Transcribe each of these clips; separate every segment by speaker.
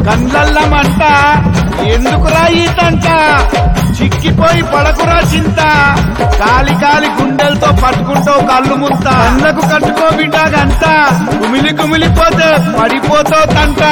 Speaker 1: కండ్లల్లమంట ఎందుకురా ఈ తంట చిక్కిపోయి పడకురా చింత కాలి కాలి గుండెలతో పట్టుకుంటావు కళ్ళు ముంత అన్నకు కట్టుకో బిడ్డాగంత కుమిలి కుమిలిపోతే పడిపోతావు తంట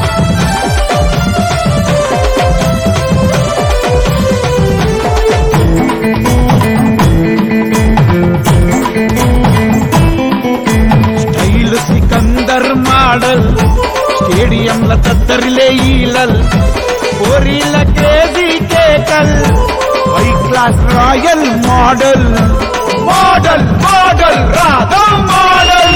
Speaker 1: స్టైల్ సికందర్ మోడల్ స్టేడియంల తద్దరిలే ఈలల్ పోరీల క్రేజీ కేకల్ high class royal model model model Radha model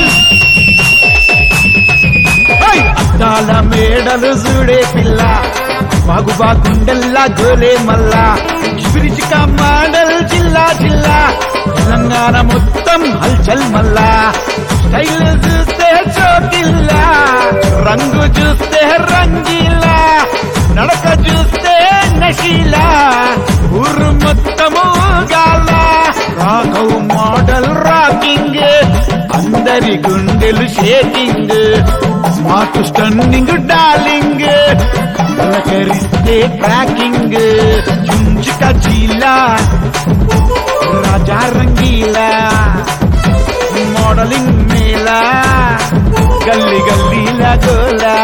Speaker 1: అద్దాల మేడలు చూడే పిల్ల బాగుబా గుండెల్లా గోలే మల్లా చిపిరిచిక మోడల్ జిల్లా జిల్లా తెలంగాణ మొత్తం హల్చల్ మల్లా స్టైల్ చూస్తే చోటిల్లా రంగు చూస్తే రంగీలా నడక చూస్తే నశీలా ఊరు మొత్తము గాల రాఘవ్ మోడల్ రాకింగ్ అందరి గుండెలు షేకింగ్ స్మార్ట్ స్టన్నింగ్ డార్లింగ్ పలకరిస్తే క్రాకింగ్ చుంచుక చీలా రాజా రంగీలా మోడలింగ్ మేలా గల్లీ గల్లీలా గోలా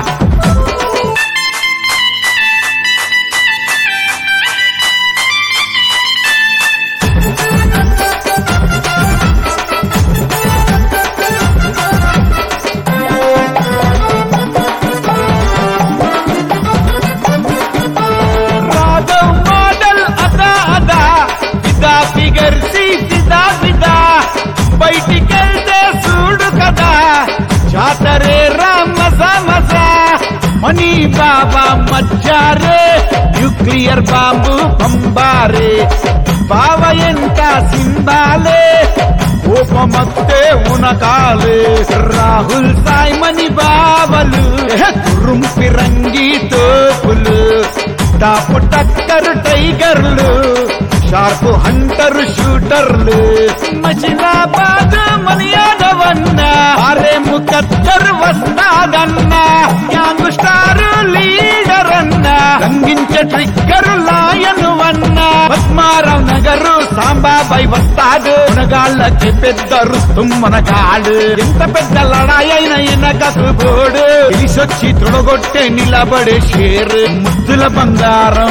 Speaker 1: బయటికెళ్తే చూడు కదా జాతరే రా మజా మజా మనీ బాబా మజ్జారే న్యూక్లియర్ బాంబు పంబారే బావ ఎంత సింబాలే కోపమత్తే ఉనకాలే రాహుల్ సాయ్ మణి బావలు రుంపి రంగి తోపులు టాపు టక్కరు టైగర్లు షార్ప్ హంటర్ షూటర్లు మజిలాబాద్ మనియాదవన్న అరే ముకద్దర్ వస్తాదన్న యాంగ్ స్టార్ లీడర్ అన్న రంగించే ట్రిగ్గర్ లాయన్ వన్న పద్మారావు నగరు సాంబాబాయ్ వస్తాడు మునగాళ్ళకి పెద్ద రుస్తుం మనగాడు ఎంత పెద్ద లడాయి అయిన ఎనకకు బోడు ఇలిసొచ్చి తొడగొట్టే నిలబడే షేర్ ముద్దుల బంగారం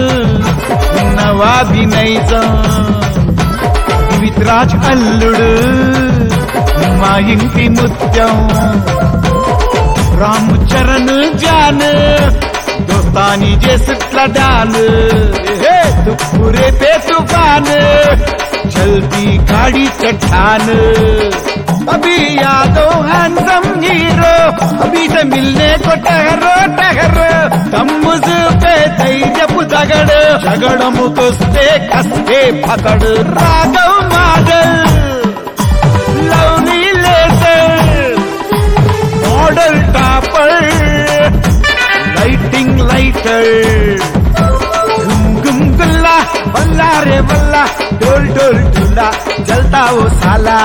Speaker 1: నవాబి నైజం విత్రాజ్ అల్లుడు మా ఇంటి ముత్యం రాము చరణ్ జాన్ దోస్తాని చేసిట్ల డాన్ తుప్పురే पे तूफान जल्दी गाड़ी चट्टान अभी यादो हैंडसम हीरो अभी से मिलने को ठहरो ठहरो तम्मुज पे धैर्यपु दगड़ झगड़मुకొస్తే కస్తే పకड़ Raghav model lovely later model topper lighting lighter गुम गुल्ला बल्ला रे बल्ला डोल डोल डोला जलता वो साला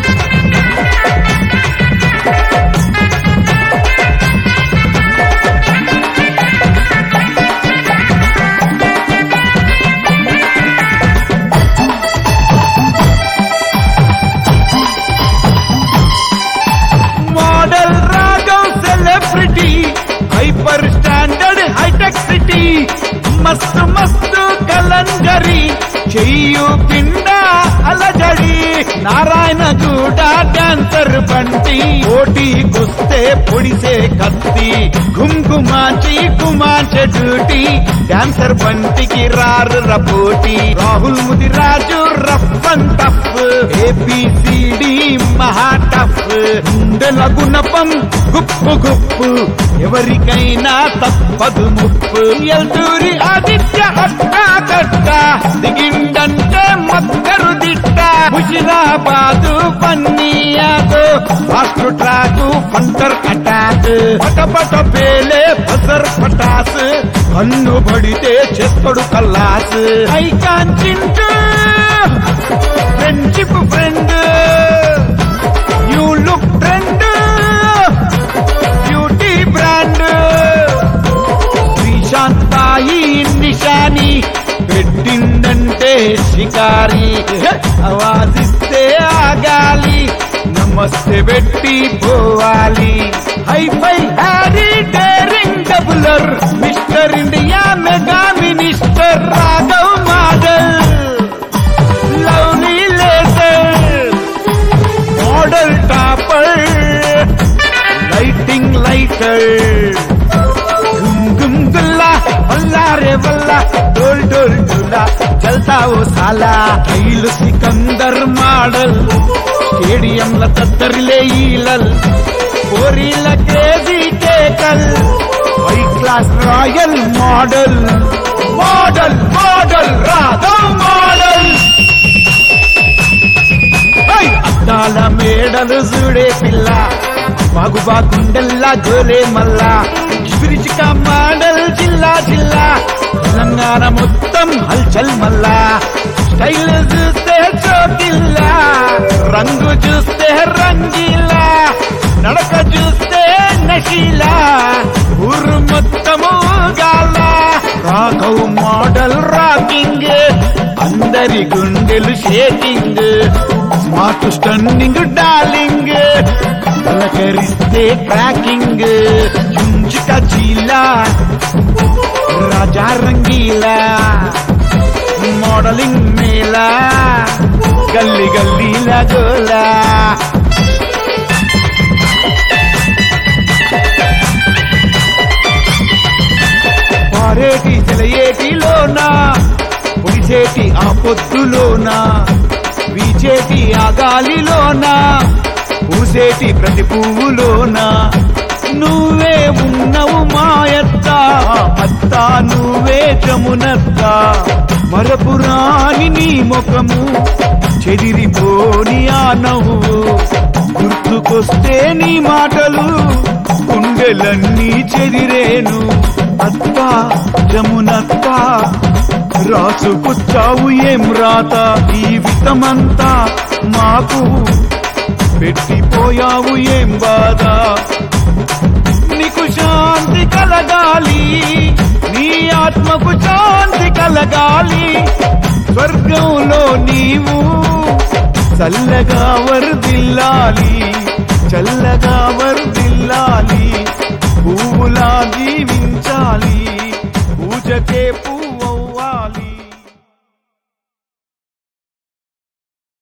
Speaker 1: model Raghav celebrity hyper standard hitech city मस्त मस्त कलंजरी చెయ్యు పిండ అలజడి నారాయణ గూడ డాన్సర్ బంటి పోటీ కుస్తే పొడిసే కత్తి గుమ్గుమాచి గుమాచే డ్యూటీ డాన్సర్ బంటికి రారు రపోటి Rahul Mudiraj rough and tough ABCD మహా టఫ్ గుండెల గుణపం గుప్పు గుప్పు ఎవరికైనా తప్పదు ముప్పు ఎల్తూరి ఆదిత్య అట్టా కట్ట దిగిండంటే మక్కరు దిట్ట హుజరాబాదు పన్నీయాదు ఫాస్ట్ ట్రాక్ ఫంటర్ అటాక్ పటపట పేలే బజర్ పటాస్ కన్ను పడితే చేస్తడు కల్లాస్ icon Chintu friendship friend you look trend beauty brand షికారి ఆవాజిస్తే ఆగాలి నమస్తే పెట్టి పోవాలి హైఫై హ్యారీ డేరింగ్ డబులర్ mister India mega minister Raghav model lovely later model topper lighting lighter గుమ్ గుల్లా వల్లా రే వల్లా డోల్ డోల్ డోలా చల్తా ఓ సాలా రైలు సికందర్ మోడల్ స్టేడియంల తత్తరిలే ఈలల్ పోరీల క్రేజీ కేకల్ high class royal model model model Raghav model అద్దాల మేడలు చూడే పిల్ల బాగుబా గుండెల్లా గోలే మల్లా చిపిరిచిక మోడల్ జిల్లా జిల్లా తెలంగాణ మొత్తం హల్చల్ మల్లా స్టైల్ చూస్తే చోటిల్లా రంగు చూస్తే రంగీలా నడక చూస్తే నశీలా ఊరు మొత్తము గాల రాఘవ్ మోడల్ రాకింగ్ అందరి గుండెలు షేకింగ్ స్మార్ట్ స్టన్నింగ్ డార్లింగ్ పలకరిస్తే క్రాకింగ్ చుంచుక చీలా రాజా రంగీలా మోడలింగ్ మేలా గల్లీ గల్లీలా గోలా పారేటి సెలయేటిలోనా పొడిసేటి ఆ పొద్దులోనా వీచేటి ఆ గాలిలోనా పూసేటి ప్రతి పువ్వులోనా నువ్వే ఉన్నవు మాయత్త అత్త నువ్వే జమునత్త మరపురాని నీ ముఖము చెదిరిపోని ఆ నవ్వు గుర్తుకొస్తే నీ మాటలు గుండెలన్నీ చెదిరేను అత్త జమునత్త రాసుకొచ్చావు ఏం రాత జీవితమంతా మాకు పెట్టిపోయావు ఏం బాధ నీకు శాంతి కలగాలి నీ ఆత్మకు శాంతి కలగాలి స్వర్గంలో నీవు చల్లగా వర్ధిల్లాలి చల్లగా వర్ధిల్లాలి పువ్వులా జీవించాలి